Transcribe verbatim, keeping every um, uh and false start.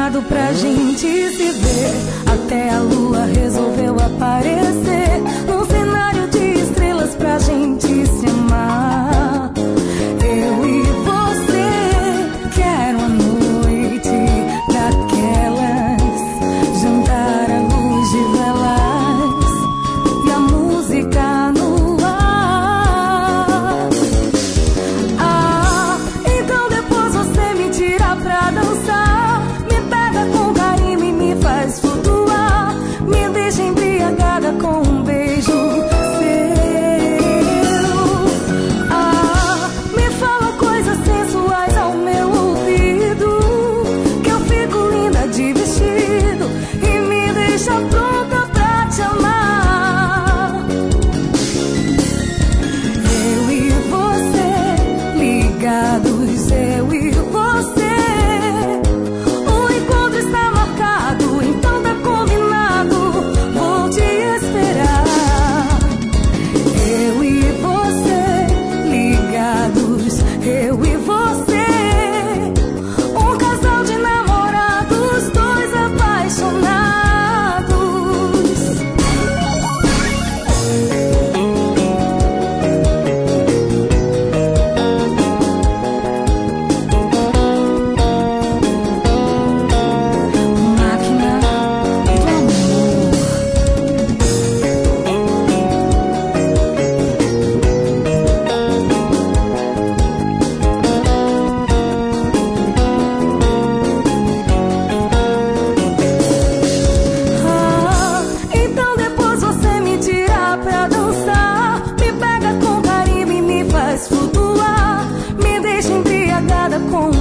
marcado pra gente se ver. Até a lua resolveu aparecer num cenário de estrelas pra gente se amar. Eu e você, quero a noite daquelas, jantar à luz de velas e a música no ar. Ah, então depois você me tira pra dançar, me pega com carinho e me faz flutuar, me deixa embriagada com um beijo seu. Ah, me fala coisas sensuais ao meu ouvido, que eu fico linda de vestido e me deixa pronta pra te amar. Eu e você, ligados, eu e você. O encontro está marcado, então tá combinado, vou te esperar. Eu e você, ligados, eu e você. Um casal de namorados, dois apaixonados. Máquina do amor. Ah, então depois você me tira pra dançar, me pega com carinho e me faz flutuar, me deixa embriagada com